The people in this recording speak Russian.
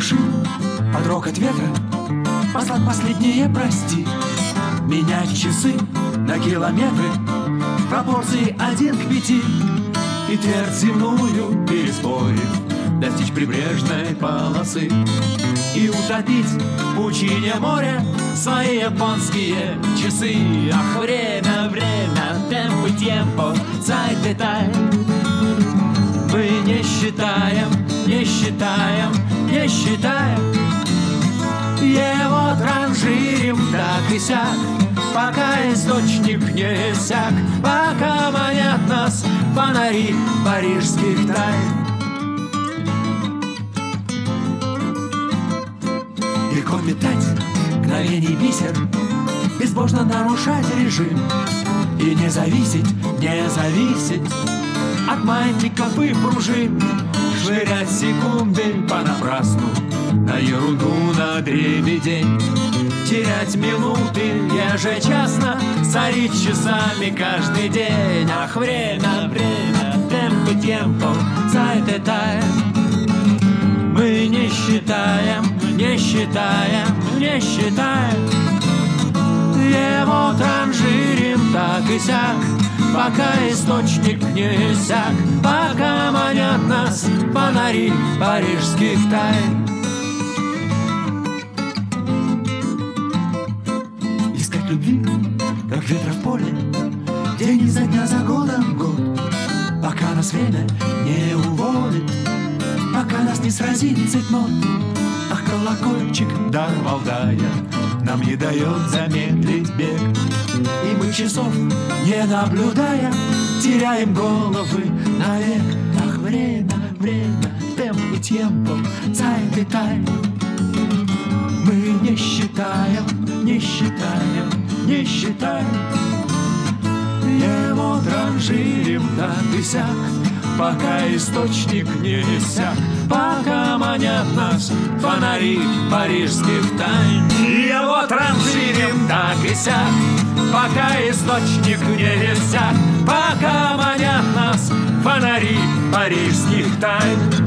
души, под рокот ветра, послать последнее прости. Менять часы на километры, пропорции 1:5, и твердь земную переспорив, достичь прибрежной полосы и утопить в пучине моря свои японские часы. Ах, время, время, темпо, темпо, цайт, деталь. Мы не считаем, не считаем, не считаем. Его транжирим так и сяк, пока источник не иссяк, пока манят нас фонари парижских тайн. Легко метать мгновений бисер, безбожно нарушать режим и не зависеть, не зависеть от маятников и пружин, швырять секунды понапрасну на ерунду, на дребедень, терять минуты ежечасно, сорить часами каждый день. Ах, время, время, темпо, темпо, цайт, деталь. Мы не считаем, не считаем, не считаем. Его транжирим так и сяк, пока источник не иссяк, пока манят нас фонари парижских тайн. Искать любви, как ветра в поле, день изо дня, за годом год, пока нас время не уводит, пока нас не сразит цепнот. Ах, колокольчик, дар Валдая, нам не дает замедлить бег, и мы часов не наблюдая теряем головы навек. Ах, время, время, темп и темпо, цайт, деталь. Мы не считаем, не считаем, не считаем. Его транжирим так и сяк, пока источник не иссяк, пока манят нас фонари парижских тайн. Его транжирим так и сяк, пока источник не иссяк, пока манят нас фонари парижских тайн.